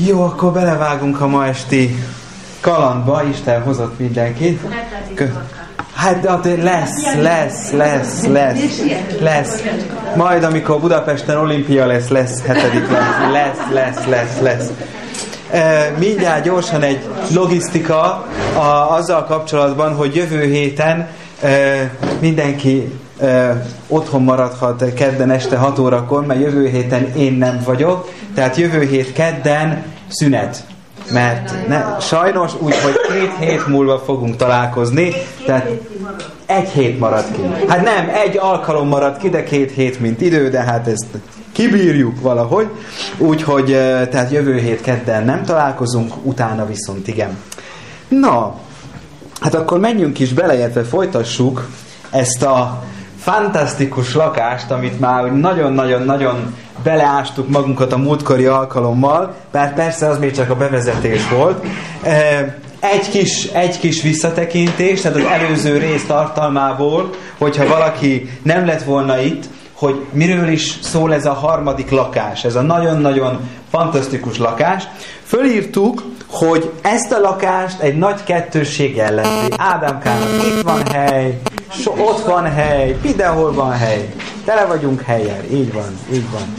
Jó, akkor belevágunk a ma esti kalandba. Isten hozott mindenkit. Hát de lesz. Majd amikor Budapesten olimpia lesz 7. lesz. Mindjárt gyorsan egy logisztika azzal kapcsolatban, hogy jövő héten mindenki otthon maradhat kedden este 6 órakor, mert jövő héten én nem vagyok, tehát jövő hét kedden szünet. Mert sajnos úgy, hogy 2 hét múlva fogunk találkozni, tehát 1 hét marad ki. Hát nem, 1 alkalom marad ki, de 2 hét mint idő, de hát ezt kibírjuk valahogy. Úgyhogy tehát jövő hét kedden nem találkozunk, utána viszont igen. Na, hát akkor menjünk is bele, illetve folytassuk ezt a fantasztikus lakást, amit már nagyon-nagyon-nagyon beleástuk magunkat a múltkori alkalommal, bár persze az még csak a bevezetés volt. Egy kis visszatekintés, tehát az előző rész tartalmából, hogyha valaki nem lett volna itt, hogy miről is szól ez a harmadik lakás, ez a nagyon-nagyon fantasztikus lakás. Fölírtuk, hogy ezt a lakást egy nagy kettősség jellemzi. Ádámkának itt van hely, ott van hely, mindenhol van hely. Tele vagyunk hellyel, így van.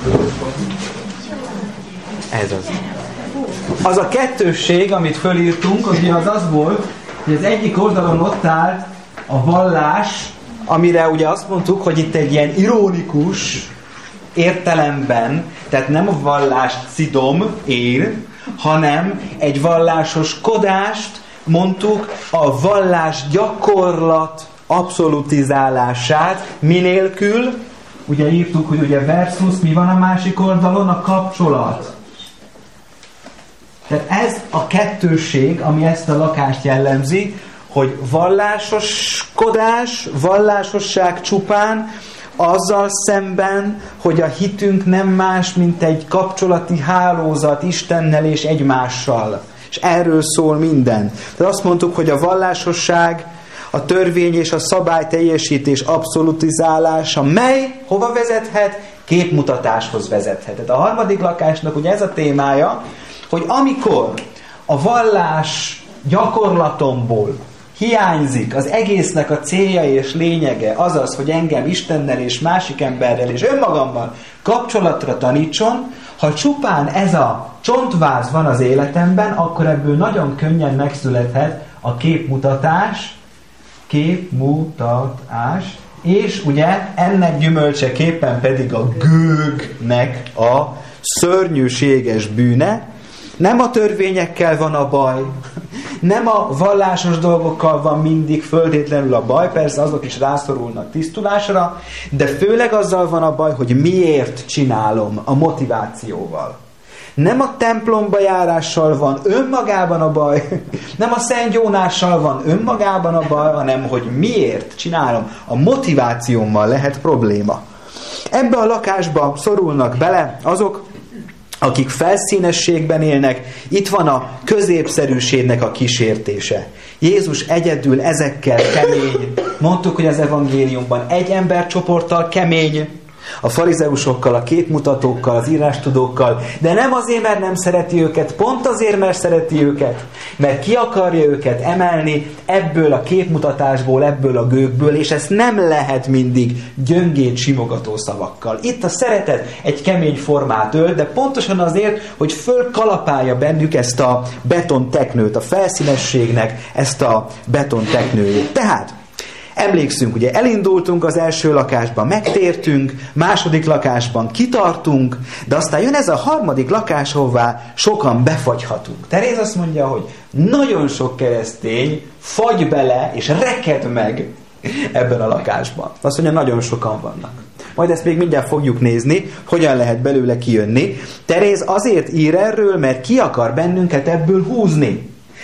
Ez az. Az a kettősség, amit fölírtunk, az volt, hogy az egyik oldalon ott állt a vallás, amire ugye azt mondtuk, hogy itt egy ilyen ironikus értelemben, tehát nem a vallást cidom ér, hanem egy vallásoskodást mondtuk, a vallás gyakorlat abszolutizálását, minélkül, ugye írtuk, hogy ugye versus, mi van a másik oldalon? A kapcsolat. Tehát ez a kettősség, ami ezt a lakást jellemzi, hogy vallásoskodás, vallásosság csupán, azzal szemben, hogy a hitünk nem más, mint egy kapcsolati hálózat Istennel és egymással. És erről szól minden. Tehát azt mondtuk, hogy a vallásosság, a törvény és a szabály teljesítés abszolutizálása, mely hova vezethet? Képmutatáshoz vezethet. Tehát a harmadik lakásnak ugye ez a témája, hogy amikor a vallás gyakorlatomból hiányzik az egésznek a célja és lényege, azaz, hogy engem Istennel és másik emberrel és önmagammal kapcsolatra tanítson, ha csupán ez a csontváz van az életemben, akkor ebből nagyon könnyen megszülethet a képmutatás, és ugye ennek gyümölcseképpen pedig a gőgnek a szörnyűséges bűne. Nem a törvényekkel van a baj, nem a vallásos dolgokkal van mindig föltétlenül a baj, persze azok is rászorulnak tisztulásra, de főleg azzal van a baj, hogy miért csinálom, a motivációval. Nem a templomba járással van önmagában a baj, nem a szentgyónással van önmagában a baj, hanem hogy miért csinálom, a motivációmmal lehet probléma. Ebbe a lakásba szorulnak bele azok, akik felszínességben élnek, itt van a középszerűségnek a kísértése. Jézus egyedül ezekkel kemény. Mondtuk, hogy az evangéliumban egy embercsoporttal kemény, a farizeusokkal, a képmutatókkal, az írástudókkal, de nem azért, mert nem szereti őket, pont azért, mert szereti őket, mert ki akarja őket emelni ebből a képmutatásból, ebből a gőgből, és ezt nem lehet mindig gyöngét simogató szavakkal. Itt a szeretet egy kemény formát ölt, de pontosan azért, hogy fölkalapálja bennük ezt a betonteknőt, a felszínességnek ezt a betonteknőjét. Tehát emlékszünk, ugye elindultunk az első lakásban, megtértünk, második lakásban kitartunk, de aztán jön ez a harmadik lakás, hová sokan befagyhatunk. Teréz azt mondja, hogy nagyon sok keresztény fagy bele és reked meg ebben a lakásban. Azt mondja, nagyon sokan vannak. Majd ezt még mindjárt fogjuk nézni, hogyan lehet belőle kijönni. Teréz azért ír erről, mert ki akar bennünket ebből húzni.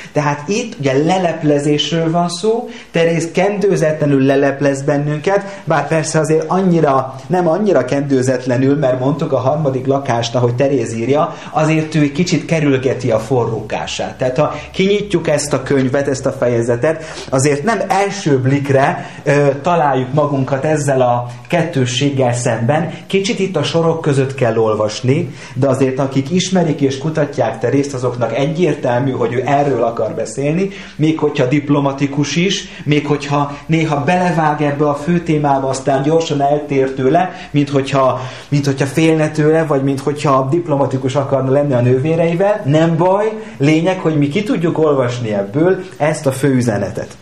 Tehát itt ugye leleplezésről van szó, Teréz kendőzetlenül leleplez bennünket, bár persze azért nem annyira kendőzetlenül, mert mondtuk a harmadik lakást, ahogy Teréz írja, azért ő egy kicsit kerülgeti a forrókását. Tehát ha kinyitjuk ezt a könyvet, ezt a fejezetet, azért nem első blikre találjuk magunkat ezzel a kettősséggel szemben. Kicsit itt a sorok között kell olvasni, de azért akik ismerik és kutatják Terézt, azoknak egyértelmű, hogy ő erről akar beszélni, még hogyha diplomatikus is, még hogyha néha belevág ebbe a fő témába, aztán gyorsan eltér tőle, mint hogyha félne tőle, vagy mint hogyha diplomatikus akarna lenni a nővéreivel. Nem baj, lényeg, hogy mi ki tudjuk olvasni ebből ezt a fő üzenetet.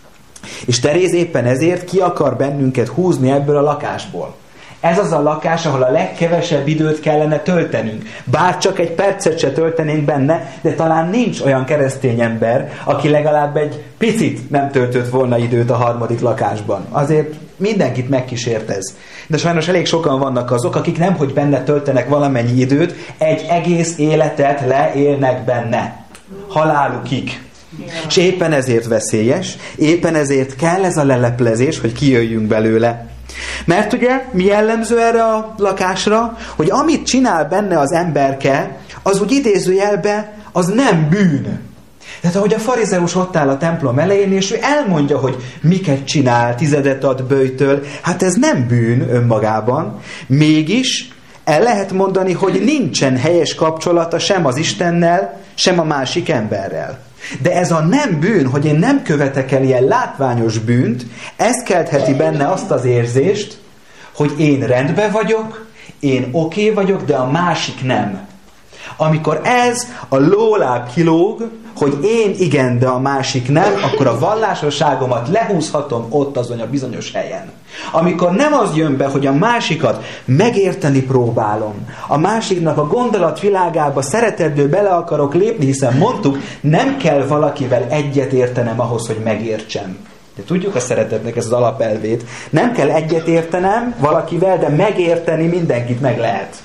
És Teréz éppen ezért ki akar bennünket húzni ebből a lakásból. Ez az a lakás, ahol a legkevesebb időt kellene töltenünk. Bár csak egy percet se töltenénk benne, de talán nincs olyan keresztény ember, aki legalább egy picit nem töltött volna időt a harmadik lakásban. Azért mindenkit megkísért ez. De sajnos elég sokan vannak azok, akik nemhogy benne töltenek valamennyi időt, egy egész életet leélnek benne. Halálukig. És éppen ezért veszélyes, éppen ezért kell ez a leleplezés, hogy kijöjjünk belőle. Mert ugye mi jellemző erre a lakásra, hogy amit csinál benne az emberke, az úgy idézőjelbe, az nem bűn. Tehát ahogy a farizeus ott áll a templom elején, és ő elmondja, hogy miket csinál, tizedet ad böjtöl, hát ez nem bűn önmagában. Mégis el lehet mondani, hogy nincsen helyes kapcsolata sem az Istennel, sem a másik emberrel. De ez a nem bűn, hogy én nem követek el ilyen látványos bűnt, ez keltheti benne azt az érzést, hogy én rendben vagyok, én oké vagyok, de a másik nem. Amikor ez a lóláb kilóg, hogy én igen, de a másik nem, akkor a vallásosságomat lehúzhatom ott azon a bizonyos helyen. Amikor nem az jön be, hogy a másikat megérteni próbálom, a másiknak a gondolatvilágába szeretetből bele akarok lépni, hiszen mondtuk, nem kell valakivel egyet értenem ahhoz, hogy megértsem. De tudjuk a szeretetnek ez az alapelvét. Nem kell egyet értenem valakivel, de megérteni mindenkit meg lehet.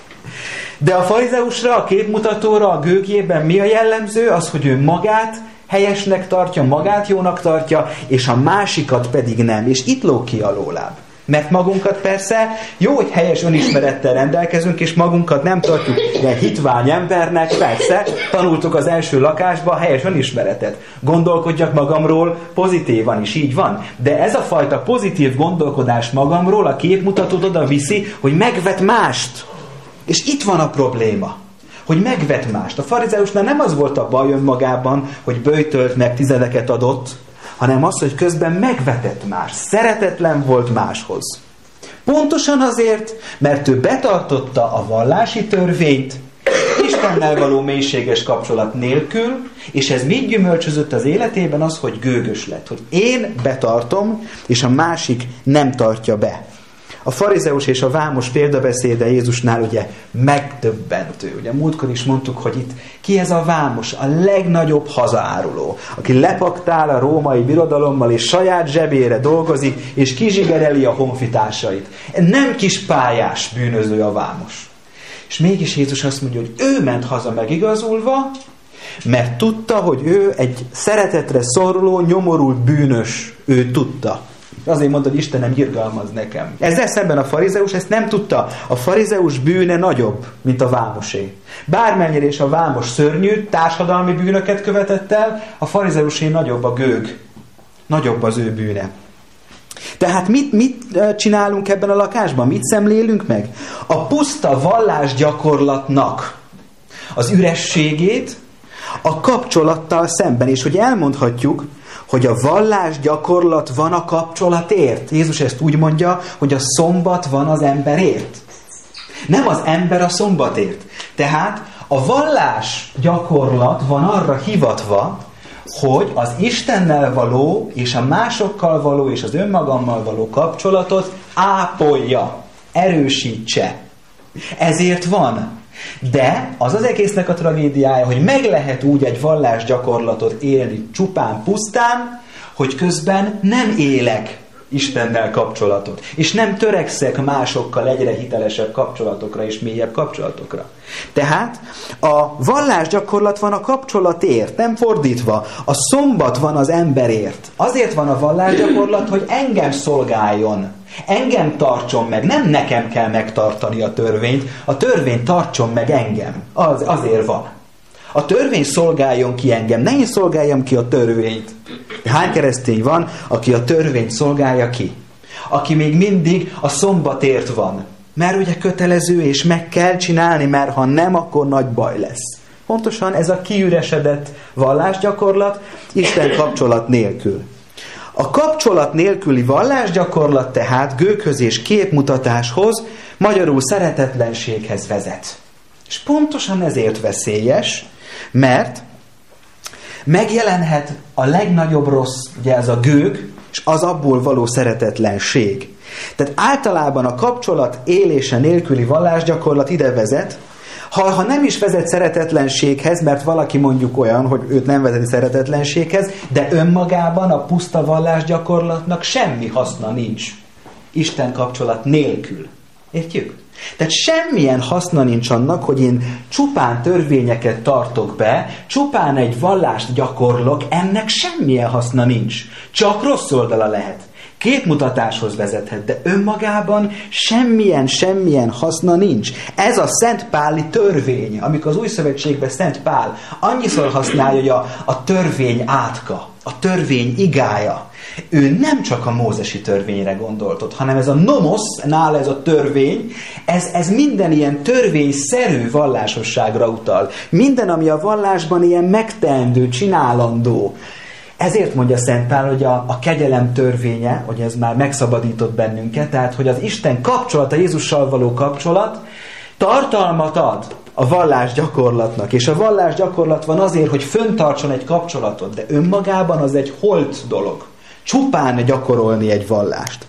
De a farizeusra, a képmutatóra, a gőgjében mi a jellemző? Az, hogy ő magát helyesnek tartja, magát jónak tartja, és a másikat pedig nem. És itt lóg ki a lóláb. Mert magunkat persze jó, hogy helyes önismerettel rendelkezünk, és magunkat nem tartjuk ilyen hitvány embernek, persze, tanultuk az első lakásban a helyes önismeretet. Gondolkodjak magamról pozitívan is, így van. De ez a fajta pozitív gondolkodás magamról a képmutatót oda viszi, hogy megvet mást. És itt van a probléma, hogy megvet mást. A farizeusnál nem az volt a baj önmagában, hogy böjtölt meg tizedeket adott, hanem az, hogy közben megvetett más, szeretetlen volt máshoz. Pontosan azért, mert ő betartotta a vallási törvényt, Istennel való mélységes kapcsolat nélkül, és ez mit gyümölcsözött az életében? Az, hogy gőgös lett, hogy én betartom, és a másik nem tartja be. A farizeus és a vámos példabeszéde Jézusnál ugye megdöbbentő. Ugye múltkor is mondtuk, hogy itt ki ez a vámos? A legnagyobb hazaáruló, aki lepaktál a római birodalommal, és saját zsebére dolgozik, és kizsigereli a honfitársait. Nem kis pályás bűnöző a vámos. És mégis Jézus azt mondja, hogy ő ment haza megigazulva, mert tudta, hogy ő egy szeretetre szoruló, nyomorult bűnös. Ő tudta. Azért mondta, hogy Istenem, irgalmaz nekem. Ezzel szemben a farizeus ezt nem tudta. A farizeus bűne nagyobb, mint a vámosé. Bármennyire is a vámos szörnyű, társadalmi bűnöket követett el, a farizeusé nagyobb a gőg. Nagyobb az ő bűne. Tehát mit csinálunk ebben a lakásban? Mit szemlélünk meg? A puszta vallásgyakorlatnak az ürességét a kapcsolattal szemben. És hogy elmondhatjuk, hogy a vallásgyakorlat van a kapcsolatért. Jézus ezt úgy mondja, hogy a szombat van az emberért. Nem az ember a szombatért. Tehát a vallásgyakorlat van arra hivatva, hogy az Istennel való, és a másokkal való, és az önmagammal való kapcsolatot ápolja, erősítse. Ezért van. De az az egésznek a tragédiája, hogy meg lehet úgy egy vallásgyakorlatot élni csupán pusztán, hogy közben nem élek Istennel kapcsolatot. És nem törekszek másokkal egyre hitelesebb kapcsolatokra és mélyebb kapcsolatokra. Tehát a vallásgyakorlat van a kapcsolatért, nem fordítva. A szombat van az emberért. Azért van a vallásgyakorlat, hogy engem szolgáljon. Engem tartson meg. Nem nekem kell megtartani a törvényt. A törvény tartson meg engem. Azért van. A törvény szolgáljon ki engem. Ne én szolgáljam ki a törvényt. Hány keresztény van, aki a törvényt szolgálja ki? Aki még mindig a szombatért van. Mert ugye kötelező, és meg kell csinálni, mert ha nem, akkor nagy baj lesz. Pontosan ez a kiüresedett vallásgyakorlat, Isten kapcsolat nélkül. A kapcsolat nélküli vallásgyakorlat tehát gőghöz és képmutatáshoz, magyarul szeretetlenséghez vezet. És pontosan ezért veszélyes, mert megjelenhet a legnagyobb rossz, ugye ez a gőg, és az abból való szeretetlenség. Tehát általában a kapcsolat élése nélküli vallásgyakorlat ide vezet, ha nem is vezet szeretetlenséghez, mert valaki mondjuk olyan, hogy őt nem vezeti szeretetlenséghez, de önmagában a puszta vallásgyakorlatnak semmi haszna nincs. Isten kapcsolat nélkül. Értjük? Tehát semmilyen haszna nincs annak, hogy én csupán törvényeket tartok be, csupán egy vallást gyakorlok, ennek semmilyen haszna nincs. Csak rossz oldala lehet. Képmutatáshoz vezethet, de önmagában semmilyen haszna nincs. Ez a Szent Páli törvény, amikor az Új Szövetségben Szent Pál annyiszor használja, hogy a törvény átka, a törvény igája. Ő nem csak a mózesi törvényre gondolt ott, hanem ez a nomosz, nála ez a törvény, ez minden ilyen törvényszerű vallásosságra utal. Minden, ami a vallásban ilyen megteendő, csinálandó. Ezért mondja Szent Pál, hogy a kegyelem törvénye, hogy ez már megszabadított bennünket, tehát hogy az Isten kapcsolata, Jézussal való kapcsolat tartalmat ad a vallásgyakorlatnak. És a vallásgyakorlat van azért, hogy föntartson egy kapcsolatot, de önmagában az egy holt dolog. Csupán gyakorolni egy vallást.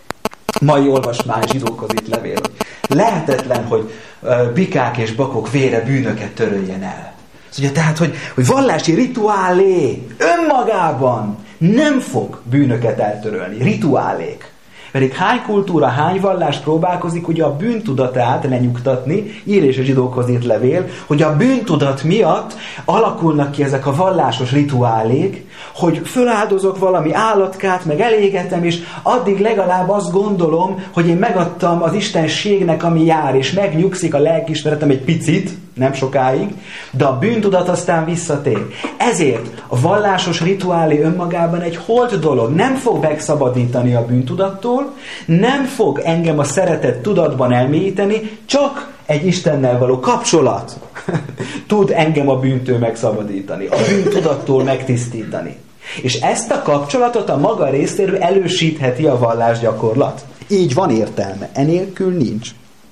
Mai olvasmány zsidókhoz itt levél, hogy lehetetlen, hogy bikák és bakok vére bűnöket töröljen el. Ugye, tehát, hogy vallási rituálé önmagában nem fog bűnöket eltörölni. Rituálék. Pedig hány kultúra, hány vallás próbálkozik ugye a bűntudatát lenyugtatni, ír és a zsidókhoz írt levél, hogy a bűntudat miatt alakulnak ki ezek a vallásos rituálék, hogy föláldozok valami állatkát, meg elégetem, és addig legalább azt gondolom, hogy én megadtam az istenségnek, ami jár, és megnyugszik a lelkiismeretem egy picit, nem sokáig, de a bűntudat aztán visszatér. Ezért a vallásos rituálé önmagában egy holt dolog, nem fog megszabadítani a bűntudattól, nem fog engem a szeretet tudatban elmélyíteni, csak egy Istennel való kapcsolat tud engem a bűntől megszabadítani, a bűntudattól megtisztítani. És ezt a kapcsolatot a maga részéről elősítheti a vallásgyakorlat. Így van értelme, enélkül nincs.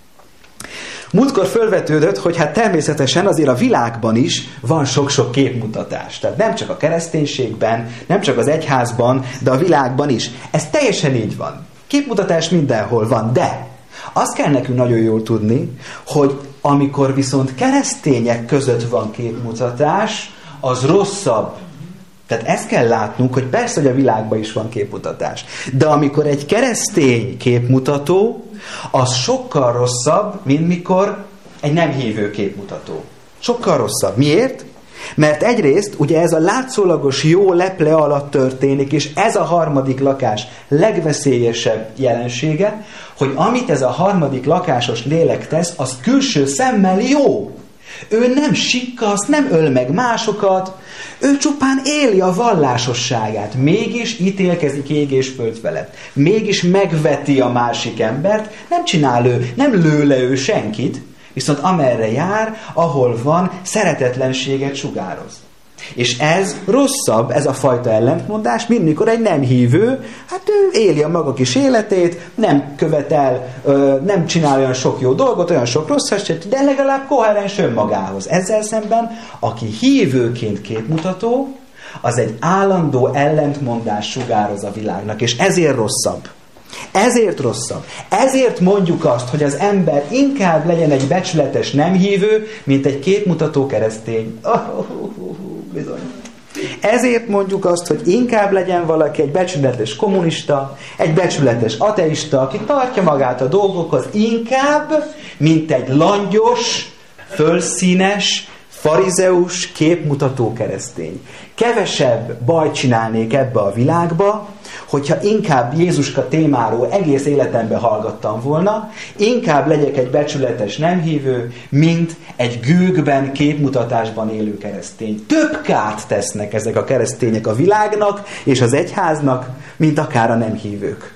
Múltkor fölvetődött, hogy hát természetesen azért a világban is van sok-sok képmutatás. Tehát nem csak a kereszténységben, nem csak az egyházban, de a világban is. Ez teljesen így van. Képmutatás mindenhol van, de azt kell nekünk nagyon jól tudni, hogy amikor viszont keresztények között van képmutatás, az rosszabb. Tehát ezt kell látnunk, hogy persze, hogy a világban is van képmutatás. De amikor egy keresztény képmutató, az sokkal rosszabb, mint mikor egy nem hívő képmutató. Sokkal rosszabb. Miért? Mert egyrészt ugye ez a látszólagos jó leple alatt történik, és ez a harmadik lakás legveszélyesebb jelensége, hogy amit ez a harmadik lakásos lélek tesz, az külső szemmel jó. Ő nem sikkasz, nem öl meg másokat, ő csupán éli a vallásosságát, mégis ítélkezik ég és föld felett. Mégis megveti a másik embert, nem csinál ő, nem lő le ő senkit, viszont amerre jár, ahol van, szeretetlenséget sugároz. És ez rosszabb, ez a fajta ellentmondás, mint mikor egy nem hívő, hát ő éli a maga kis életét, nem követel, nem csinál olyan sok jó dolgot, olyan sok rosszat, de legalább koherens önmagához. Ezzel szemben, aki hívőként képmutató, az egy állandó ellentmondás sugároz a világnak, és ezért rosszabb. Ezért rosszabb. Ezért mondjuk azt, hogy az ember inkább legyen egy becsületes nem hívő, mint egy képmutató keresztény. Bizony. Ezért mondjuk azt, hogy inkább legyen valaki egy becsületes kommunista, egy becsületes ateista, aki tartja magát a dolgokhoz inkább, mint egy langyos, fölszínes, farizeus, képmutató keresztény. Kevesebb bajt csinálnék ebbe a világba, hogyha inkább Jézuska témáról egész életemben hallgattam volna, inkább legyek egy becsületes nem hívő, mint egy gőgben, képmutatásban élő keresztény. Több kárt tesznek ezek a keresztények a világnak és az egyháznak, mint akár a nem hívők.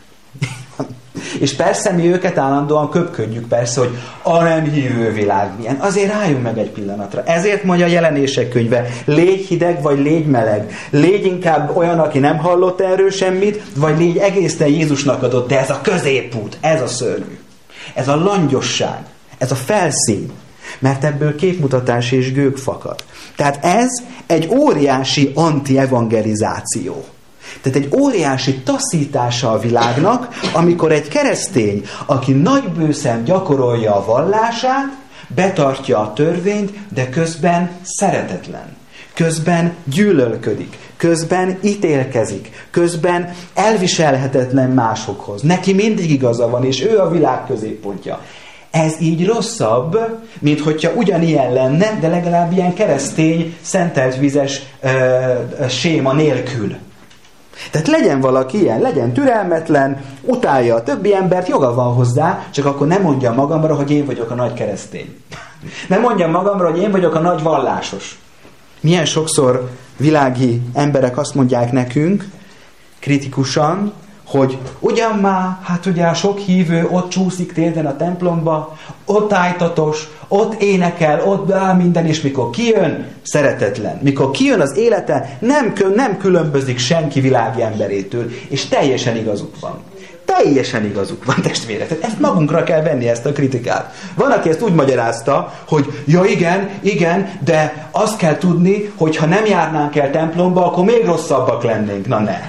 És persze mi őket állandóan köpködjük persze, hogy a nem hívő világ milyen. Azért álljunk meg egy pillanatra. Ezért mondja a Jelenések könyve, légy hideg, vagy légy meleg. Légy inkább olyan, aki nem hallott erről semmit, vagy légy egészen Jézusnak adott, de ez a középút, ez a szörnyű. Ez a langyosság, ez a felszín. Mert ebből képmutatás és gőg fakad. Tehát ez egy óriási anti-evangelizáció. Tehát egy óriási taszítása a világnak, amikor egy keresztény, aki nagybőszen gyakorolja a vallását, betartja a törvényt, de közben szeretetlen, közben gyűlölködik, közben ítélkezik, közben elviselhetetlen másokhoz. Neki mindig igaza van, és ő a világ középpontja. Ez így rosszabb, mint hogyha ugyanilyen lenne, de legalább ilyen keresztény, szentelt vizes séma nélkül. Tehát legyen valaki ilyen, legyen türelmetlen, utálja a többi embert, joga van hozzá, csak akkor nem mondja magamra, hogy én vagyok a nagy keresztény. Nem mondja magamra, hogy én vagyok a nagy vallásos. Milyen sokszor világi emberek azt mondják nekünk, kritikusan, hogy ugyan már, hát ugye a sok hívő ott csúszik térden a templomba, ott ájtatos, ott énekel, ott beáll minden, és mikor kijön, szeretetlen. Mikor kijön az élete, nem különbözik senki világi emberétől, és teljesen igazuk van. Teljesen igazuk van, testvérek. Tehát ezt magunkra kell venni, ezt a kritikát. Van, aki ezt úgy magyarázta, hogy ja igen, de azt kell tudni, hogy ha nem járnánk el templomba, akkor még rosszabbak lennénk. Na ne.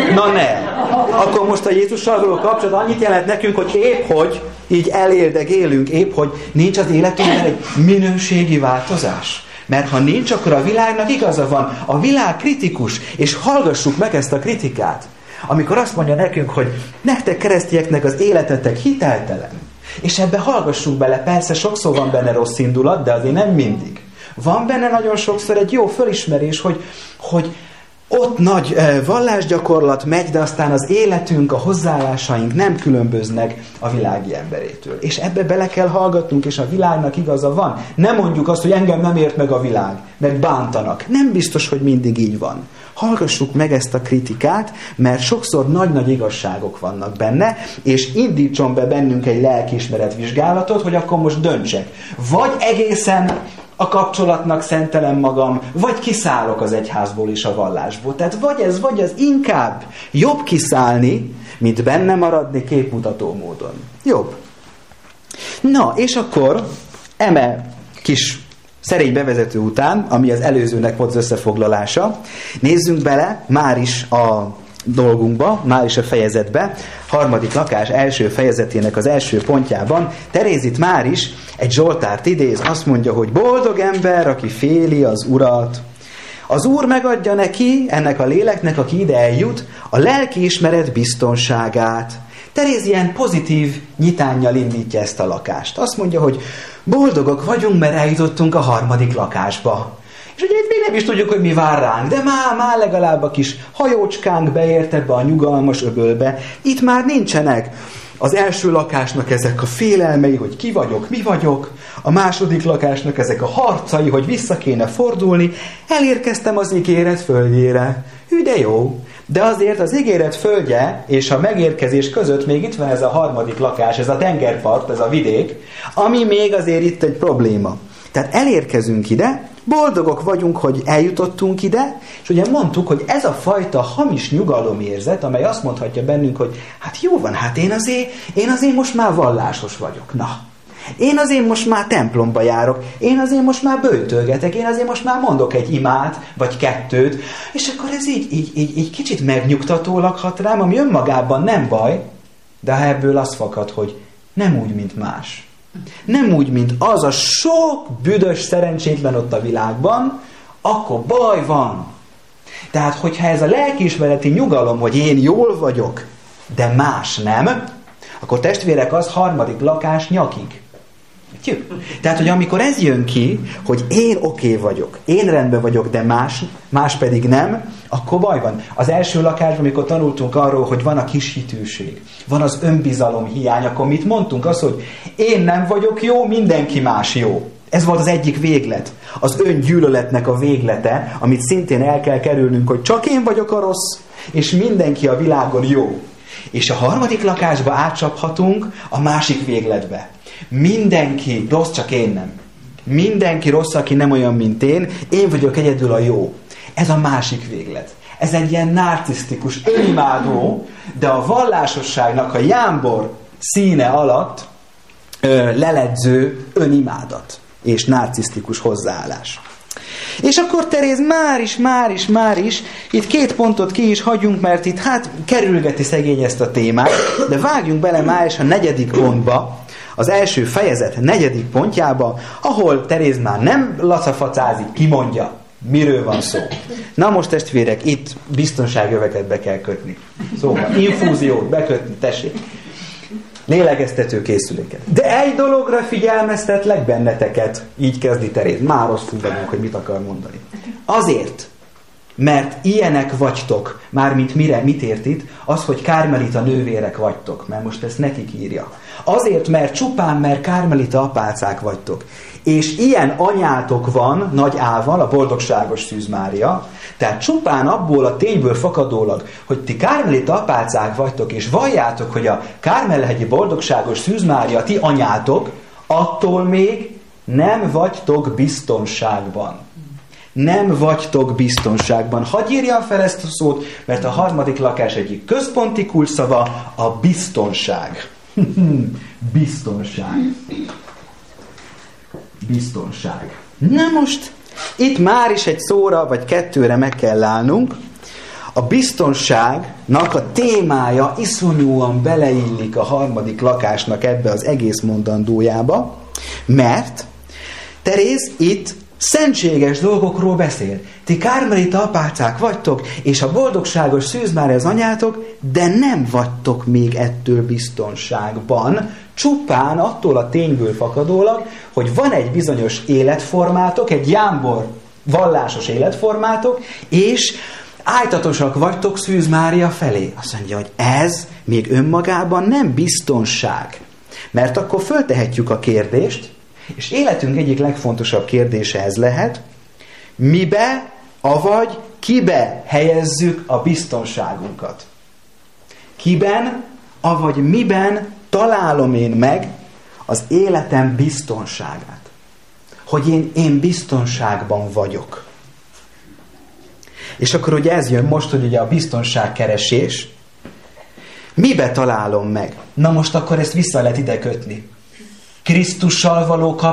Akkor most a Jézussal való kapcsolat annyit jelent nekünk, hogy épp hogy így elérdegélünk, épp hogy nincs az életünkben egy minőségi változás. Mert ha nincs, akkor a világnak igaza van. A világ kritikus, és hallgassuk meg ezt a kritikát. Amikor azt mondja nekünk, hogy nektek keresztényeknek az életetek hiteltelen, és ebbe hallgassunk bele, persze sokszor van benne rossz indulat, de azért nem mindig. Van benne nagyon sokszor egy jó fölismerés, hogy ott nagy vallásgyakorlat megy, de aztán az életünk, a hozzáállásaink nem különböznek a világi emberétől. És ebbe bele kell hallgatnunk, és a világnak igaza van. Nem mondjuk azt, hogy engem nem ért meg a világ, meg bántanak. Nem biztos, hogy mindig így van. Hallgassuk meg ezt a kritikát, mert sokszor nagy-nagy igazságok vannak benne, és indítson be bennünk egy lelkiismeretvizsgálatot, hogy akkor most döntsek. Vagy egészen a kapcsolatnak szentelem magam, vagy kiszállok az egyházból és a vallásból. Tehát vagy ez, vagy az, inkább jobb kiszállni, mint benne maradni képmutató módon. Jobb. Na, és akkor eme kis szerény bevezető után, ami az előzőnek volt az összefoglalása, nézzünk bele már is a dolgunkba, már is a fejezetbe, 3. lakás első fejezetének az első pontjában Teréz itt már is egy Zsoltárt idéz, azt mondja, hogy boldog ember, aki féli az Urat. Az Úr megadja neki, ennek a léleknek, aki ide eljut, a lelkiismeret biztonságát. Teréz ilyen pozitív nyitánnyal indítja ezt a lakást. Azt mondja, hogy boldogok vagyunk, mert eljutottunk a 3. lakásba. És ugye itt még nem is tudjuk, hogy mi vár ránk, de már legalább a kis hajócskánk beért ebbe a nyugalmas öbölbe. Itt már nincsenek az első lakásnak ezek a félelmei, hogy ki vagyok, mi vagyok. A második lakásnak ezek a harcai, hogy vissza kéne fordulni. Elérkeztem az ígéret földjére. Hű, de jó. De azért az ígéret földje és a megérkezés között még itt van ez a 3. lakás, ez a tengerpart, ez a vidék, ami még azért itt egy probléma. Tehát elérkezünk ide, boldogok vagyunk, hogy eljutottunk ide, és ugye mondtuk, hogy ez a fajta hamis nyugalomérzet, amely azt mondhatja bennünk, hogy hát jó van, hát én azért most már vallásos vagyok. Na, én azért most már templomba járok, én azért most már böjtölgetek, én azért most már mondok egy imát, vagy 2, és akkor ez így kicsit megnyugtatólag hat rám, ami önmagában nem baj, de ha ebből az fakad, hogy nem úgy, mint más. Nem úgy, mint az a sok büdös szerencsétlen ott a világban, akkor baj van. Tehát, hogyha ez a lelkiismereti nyugalom, hogy én jól vagyok, de más nem, akkor testvérek, az harmadik lakás nyakig. Tehát, hogy amikor ez jön ki, hogy én oké vagyok, én rendben vagyok, de más pedig nem, akkor baj van. Az első lakásban, amikor tanultunk arról, hogy van a kis hitűség, van az önbizalom hiány, akkor mit mondtunk? Az, hogy én nem vagyok jó, mindenki más jó. Ez volt az egyik véglet. Az öngyűlöletnek a véglete, amit szintén el kell kerülnünk, hogy csak én vagyok a rossz, és mindenki a világon jó. És a harmadik lakásba átcsaphatunk a másik végletbe. Mindenki rossz, csak én nem. Mindenki rossz, aki nem olyan, mint én vagyok egyedül a jó. Ez a másik véglet. Ez egy ilyen narcisztikus, önimádó, de a vallásosságnak a jámbor színe alatt leledző önimádat és narcisztikus hozzáállás. És akkor Teréz már is, itt 2 pontot ki is hagyjunk, mert itt kerülgeti szegény ezt a témát, de vágjunk bele már is a 4. pontba, az első fejezet 4. pontjába, ahol Teréz már nem lacafacázik, kimondja, miről van szó. Na most testvérek, itt biztonságöveket be kell kötni. Szóval infúziót bekötni, tessék. Lélegeztető készüléket. De egy dologra figyelmeztetlek benneteket, így kezdi Teréz. Már rosszul vagyunk, hogy mit akar mondani. Azért, mert ilyenek vagytok, mármint mit ért itt, az, hogy kármelita nővérek vagytok, mert most ezt nekik írja. Azért, mert csupán, mert kármelita apácák vagytok. És ilyen anyátok van, nagy ával, a boldogságos Szűz Mária, tehát csupán abból a tényből fakadólag, hogy ti kármelita apácák vagytok, és valljátok, hogy a Kármel-hegyi boldogságos Szűz Mária ti anyátok, attól még nem vagytok biztonságban. Nem vagytok biztonságban. Hadd írjam fel ezt a szót, mert a harmadik lakás egyik központi kulcsszava a biztonság. Biztonság. Biztonság. Na most, itt már is egy szóra vagy 2-re meg kell állnunk. A biztonságnak a témája iszonyúan beleillik a harmadik lakásnak ebbe az egész mondandójába, mert Teréz itt szentséges dolgokról beszél. Ti kármelita apácák vagytok, és a boldogságos Szűz Mária az anyátok, de nem vagytok még ettől biztonságban, csupán attól a tényből fakadólag, hogy van egy bizonyos életformátok, egy jámbor vallásos életformátok, és ájtatosak vagytok Szűz Mária felé. Azt mondja, hogy ez még önmagában nem biztonság. Mert akkor föltehetjük a kérdést, és életünk egyik legfontosabb kérdése ez lehet, mibe, avagy kibe helyezzük a biztonságunkat. Kiben, avagy miben találom én meg az életem biztonságát. Hogy én biztonságban vagyok. És akkor ugye ez jön most, hogy ugye a biztonságkeresés. Mibe találom meg? Na most akkor ezt vissza lehet ide kötni. Krisztussal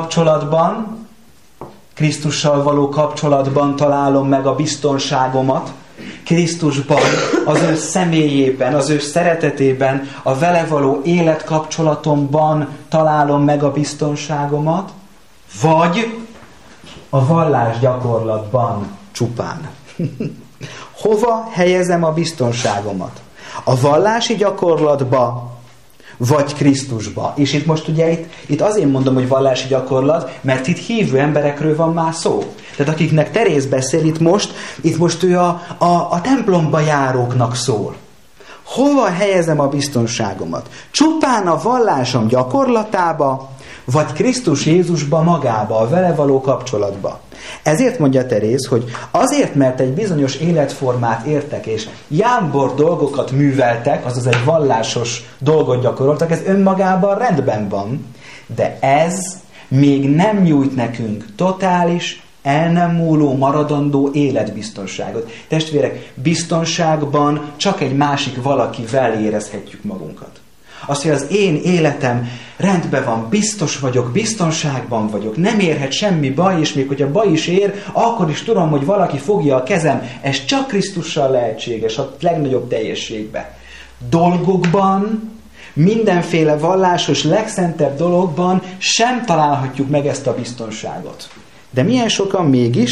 való kapcsolatban találom meg a biztonságomat. Krisztusban, az ő személyében, az ő szeretetében, a vele való életkapcsolatomban találom meg a biztonságomat, vagy a vallásgyakorlatban csupán. Hova helyezem a biztonságomat? A vallási gyakorlatba, vagy Krisztusba. És itt most ugye itt azért mondom, hogy vallási gyakorlat, mert itt hívő emberekről van már szó. Tehát akiknek Teréz beszél, itt most ő a templomba járóknak szól. Hova helyezem a biztonságomat? Csupán a vallásom gyakorlatába, vagy Krisztus Jézusba magába, a vele való kapcsolatba. Ezért mondja Teréz, hogy azért, mert egy bizonyos életformát értek, és jámbor dolgokat műveltek, azaz egy vallásos dolgot gyakoroltak, ez önmagában rendben van, de ez még nem nyújt nekünk totális, el nem múló, maradandó életbiztonságot. Testvérek, biztonságban csak egy másik valakivel érezhetjük magunkat. Azt, hogy az én életem rendben van, biztos vagyok, biztonságban vagyok, nem érhet semmi baj, és még hogyha baj is ér, akkor is tudom, hogy valaki fogja a kezem. Ez csak Krisztussal lehetséges, a legnagyobb teljességben. Dolgokban, mindenféle vallásos, legszentebb dologban sem találhatjuk meg ezt a biztonságot. De milyen sokan mégis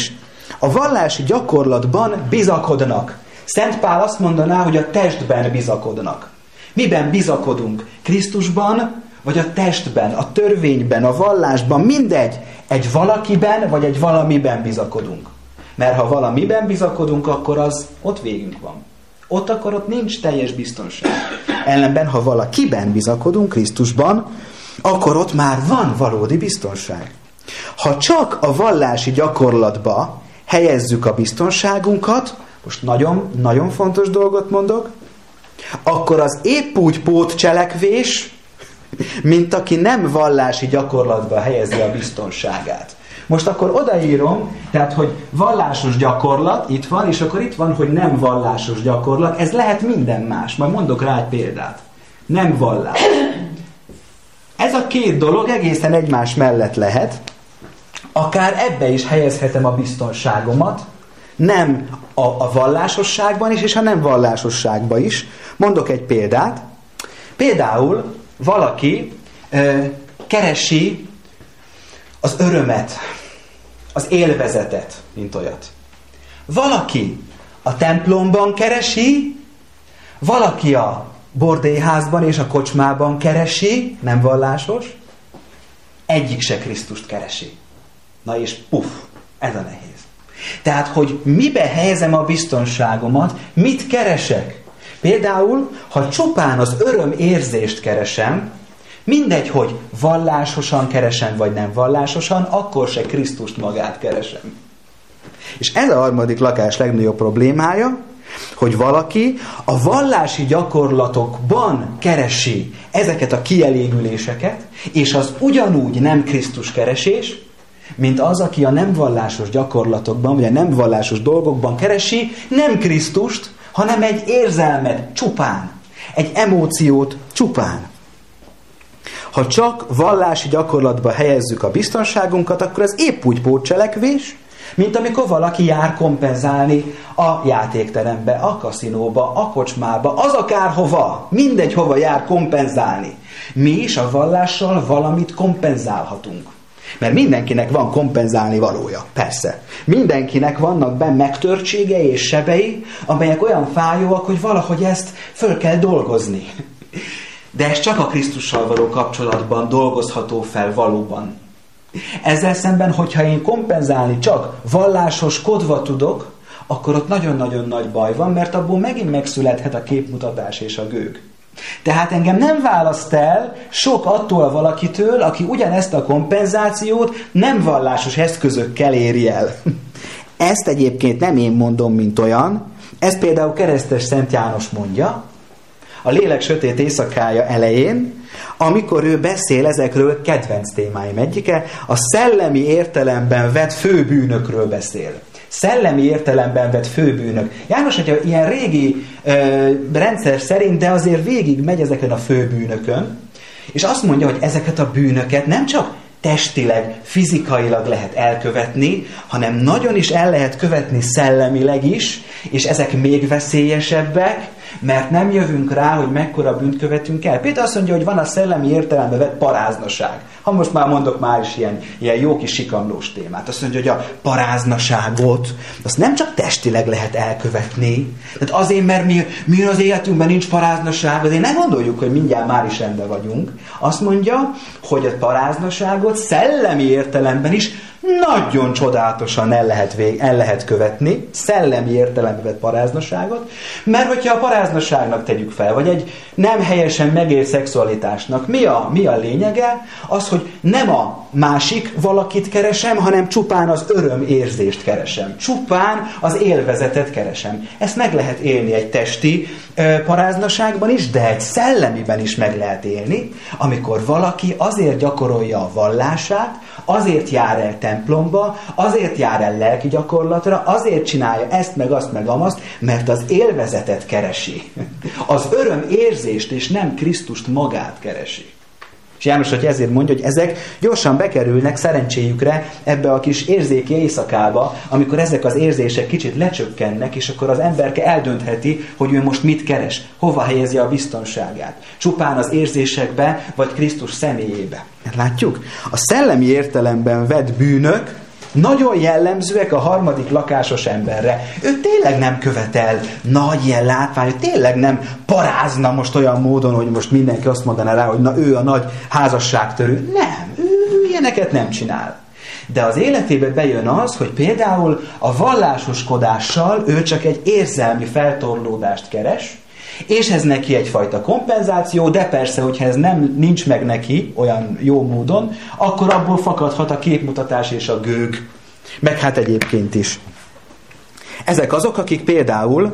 A vallási gyakorlatban bizakodnak. Szent Pál azt mondaná, hogy a testben bizakodnak. Miben bizakodunk? Krisztusban, vagy a testben, a törvényben, a vallásban, mindegy. Egy valakiben, vagy egy valamiben bizakodunk. Mert ha valamiben bizakodunk, akkor az ott végünk van. Ott nincs teljes biztonság. Ellenben, ha valakiben bizakodunk, Krisztusban, akkor ott már van valódi biztonság. Ha csak a vallási gyakorlatba helyezzük a biztonságunkat, most nagyon fontos dolgot mondok, akkor az épp úgy pótcselekvés, mint aki nem vallási gyakorlatba helyezi a biztonságát. Most akkor odaírom, tehát, hogy vallásos gyakorlat, itt van, és akkor itt van, hogy nem vallásos gyakorlat. Ez lehet minden más. Majd mondok rá egy példát. Nem vallás. Ez a két dolog egészen egymás mellett lehet. Akár ebbe is helyezhetem a biztonságomat, nem a vallásosságban is, és a nem vallásosságban is. Mondok egy példát. Például valaki keresi az örömet, az élvezetet, mint olyat. Valaki a templomban keresi, valaki a bordélyházban és a kocsmában keresi, nem vallásos, egyik se Krisztust keresi. Na és ez a nehéz. Tehát, hogy mibe helyezem a biztonságomat, mit keresek? Például, ha csupán az örömérzést keresem, mindegy, hogy vallásosan keresem, vagy nem vallásosan, akkor se Krisztust magát keresem. És ez a harmadik lakás legnagyobb problémája, hogy valaki a vallási gyakorlatokban keresi ezeket a kielégüléseket, és az ugyanúgy nem Krisztus keresés, mint az, aki a nem vallásos gyakorlatokban, vagy a nem vallásos dolgokban keresi nem Krisztust, hanem egy érzelmet csupán, egy emóciót csupán. Ha csak vallási gyakorlatba helyezzük a biztonságunkat, akkor ez épp úgy pótcselekvés, mint amikor valaki jár kompenzálni a játékterembe, a kaszinóba, a kocsmába, az akárhova, mindegy hova jár kompenzálni. Mi is a vallással valamit kompenzálhatunk. Mert mindenkinek van kompenzálni valója, persze. Mindenkinek vannak benne megtörtségei és sebei, amelyek olyan fájóak, hogy valahogy ezt föl kell dolgozni. De ez csak a Krisztussal való kapcsolatban dolgozható fel valóban. Ezzel szemben, hogyha én kompenzálni csak vallásoskodva tudok, akkor ott nagyon-nagyon nagy baj van, mert abból megint megszülethet a képmutatás és a gőg. Tehát engem nem választ el sok attól a valakitől, aki ugyanezt a kompenzációt nem vallásos eszközökkel éri el. Ezt egyébként nem én mondom, mint olyan, ezt például Keresztes Szent János mondja, a Lélek sötét éjszakája elején, amikor ő beszél ezekről, kedvenc témáim egyike, a szellemi értelemben vett főbűnökről beszél. Szellemi értelemben vett főbűnök. János, hogyha ilyen régi rendszer szerint, de azért végig megy ezeken a főbűnökön, és azt mondja, hogy ezeket a bűnöket nem csak testileg, fizikailag lehet elkövetni, hanem nagyon is el lehet követni szellemileg is, és ezek még veszélyesebbek, mert nem jövünk rá, hogy mekkora bűnt követünk el. Például azt mondja, hogy van a szellemi értelemben vett paráznaság. Ha most már mondok már is ilyen jó kis sikamlós témát. Azt mondja, hogy a paráznaságot, azt nem csak testileg lehet elkövetni. Tehát azért, mert mi az életünkben nincs paráznaság, azért ne gondoljuk, hogy mindjárt már is rendben vagyunk. Azt mondja, hogy a paráznaságot szellemi értelemben is nagyon csodálatosan el lehet követni, szellemi értelembe vett paráznaságot, mert hogyha a paráznaságnak tegyük fel, vagy egy nem helyesen megélt szexualitásnak, mi a lényege? Az, hogy nem a másik valakit keresem, hanem csupán az örömérzést keresem. Csupán az élvezetet keresem. Ezt meg lehet élni egy testi paráznaságban is, de egy szellemiben is meg lehet élni, amikor valaki azért gyakorolja a vallását, azért jár el templomba, azért jár el lelki gyakorlatra, azért csinálja ezt, meg azt, meg amazt, mert az élvezetet keresi. Az örömérzést, és nem Krisztust magát keresi. És János, hogy ezért mondja, hogy ezek gyorsan bekerülnek szerencséjükre ebbe a kis érzéki éjszakába, amikor ezek az érzések kicsit lecsökkennek, és akkor az emberke eldöntheti, hogy ő most mit keres, hova helyezi a biztonságát. Csupán az érzésekbe, vagy Krisztus személyébe. Látjuk? A szellemi értelemben vett bűnök, nagyon jellemzőek a harmadik lakásos emberre. Ő tényleg nem követel nagy ilyen látvány, tényleg nem parázna most olyan módon, hogy most mindenki azt mondaná rá, hogy na ő a nagy házasságtörő. Nem, ő ilyeneket nem csinál. De az életébe bejön az, hogy például a vallásoskodással ő csak egy érzelmi feltorlódást keres, és ez neki egyfajta kompenzáció, de persze, hogyha ez nincs meg neki olyan jó módon, akkor abból fakadhat a képmutatás és a gőg. Meg hát egyébként is. Ezek azok, akik például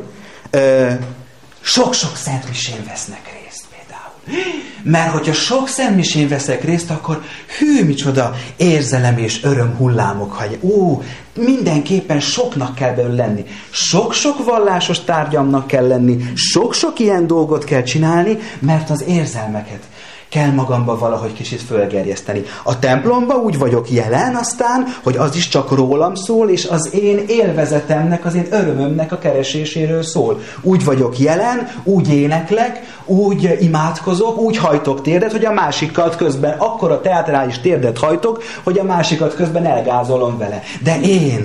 sok-sok szentmisén vesznek részt például. Mert hogyha sok szentmisén veszek részt, akkor micsoda érzelem és öröm hullámok hagy. Mindenképpen soknak kell belőle lenni. Sok-sok vallásos tárgyamnak kell lenni, sok-sok ilyen dolgot kell csinálni, mert az érzelmeket kell magamba valahogy kicsit fölgerjeszteni. A templomba úgy vagyok jelen aztán, hogy az is csak rólam szól, és az én élvezetemnek, az én örömömnek a kereséséről szól. Úgy vagyok jelen, úgy éneklek, úgy imádkozok, úgy hajtok térdet, hogy a másikat közben akkora teátrális térdet hajtok, hogy a másikat közben elgázolom vele. De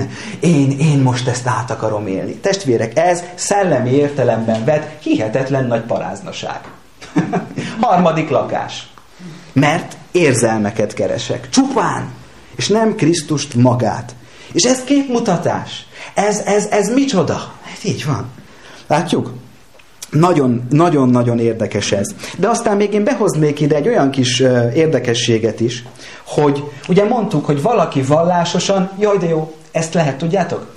én most ezt át akarom élni. Testvérek, ez szellemi értelemben vett hihetetlen nagy paráznaság. Harmadik lakás. Mert érzelmeket keresek. Csupán. És nem Krisztust magát. És ez képmutatás. Ez micsoda? Hát így van. Látjuk? Nagyon-nagyon érdekes ez. De aztán még én behoznék ide egy olyan kis érdekességet is, hogy ugye mondtuk, hogy valaki vallásosan, jaj de jó, ezt lehet, tudjátok?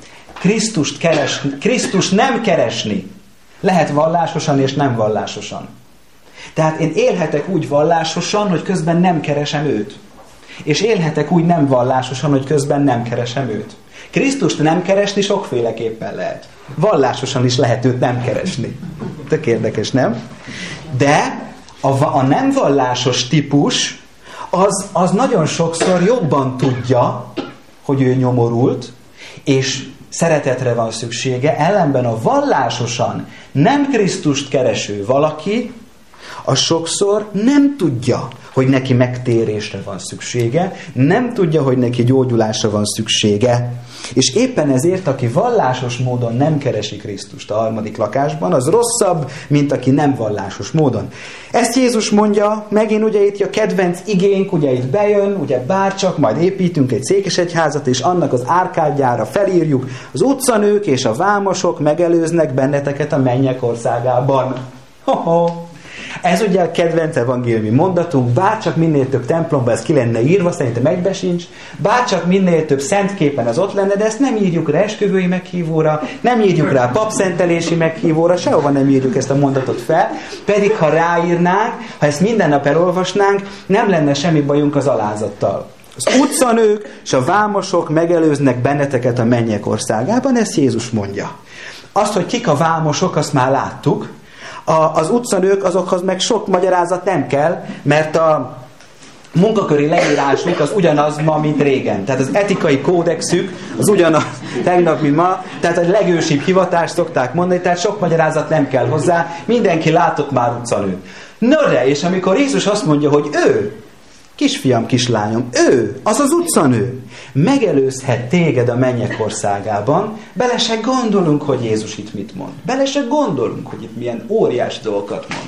Krisztust nem keresni. Lehet vallásosan és nem vallásosan. Tehát én élhetek úgy vallásosan, hogy közben nem keresem őt. És élhetek úgy nem vallásosan, hogy közben nem keresem őt. Krisztust nem keresni sokféleképpen lehet. Vallásosan is lehet őt nem keresni. Tök érdekes, nem? De a nem vallásos típus az nagyon sokszor jobban tudja, hogy ő nyomorult, és szeretetre van szüksége, ellenben a vallásosan nem Krisztust kereső valaki, az sokszor nem tudja, hogy neki megtérésre van szüksége, nem tudja, hogy neki gyógyulásra van szüksége. És éppen ezért, aki vallásos módon nem keresi Krisztust a harmadik lakásban, az rosszabb, mint aki nem vallásos módon. Ezt Jézus mondja, megint ugye itt a kedvenc igénk, ugye itt bejön, ugye bárcsak, majd építünk egy székesegyházat, és annak az árkádjára felírjuk, az utcanők és a vámosok megelőznek benneteket a mennyek országában. Ho-ho! Ez ugye a kedvenc evangéliumi mondatunk, bárcsak minél több templomban ez ki lenne írva, szerintem egybe sincs, bárcsak minél több szentképen az ott lenne, de ezt nem írjuk rá esküvői meghívóra, nem írjuk rá papszentelési meghívóra, sehova nem írjuk ezt a mondatot fel, pedig ha ráírnánk, ha ezt minden nap elolvasnánk, nem lenne semmi bajunk az alázattal. Az utcanők és a vámosok megelőznek benneteket a mennyek országában, ezt Jézus mondja. Azt, hogy kik a vámosok, azt már láttuk. Az utcanők, azokhoz meg sok magyarázat nem kell, mert a munkaköri leírásuk az ugyanaz ma, mint régen. Tehát az etikai kódexük az ugyanaz tegnap, mint ma. Tehát a legősibb hivatást szokták mondani, tehát sok magyarázat nem kell hozzá. Mindenki látott már utcanőt. No de, és amikor Jézus azt mondja, hogy ő, kisfiam, kislányom, ő, az az utcanő, megelőzhet téged a mennyek országában, bele se gondolunk, hogy Jézus itt mit mond. Bele se gondolunk, hogy itt milyen óriási dolgokat mond.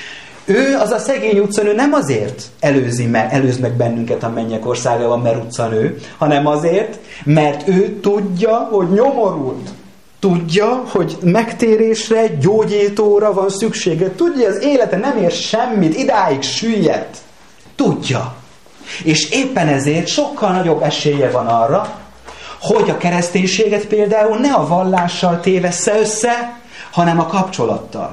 Ő, az a szegény utcanő nem azért előz meg bennünket a mennyek országában, mert utcanő, hanem azért, mert ő tudja, hogy nyomorult. Tudja, hogy megtérésre, gyógyítóra van szüksége. Tudja, hogy az élete nem ér semmit, idáig süllyedt. Tudja. És éppen ezért sokkal nagyobb esélye van arra, hogy a kereszténységet például ne a vallással tévessze össze, hanem a kapcsolattal.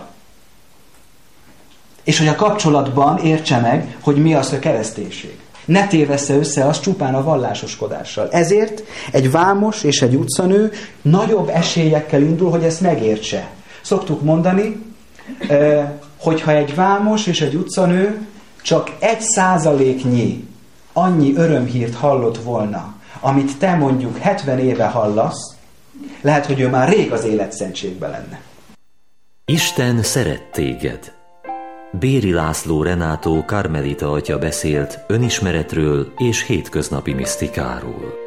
És hogy a kapcsolatban értse meg, hogy mi az a kereszténység. Ne tévessze össze azt csupán a vallásoskodással. Ezért egy vámos és egy utcanő nagyobb esélyekkel indul, hogy ezt megértse. Szoktuk mondani, hogyha egy vámos és egy utcanő csak 1%-nyi annyi örömhírt hallott volna, amit te mondjuk 70 éve hallasz, lehet, hogy ő már rég az életszentségben lenne. Isten szeret téged. Béri László Renátó karmelita atya beszélt önismeretről és hétköznapi misztikáról.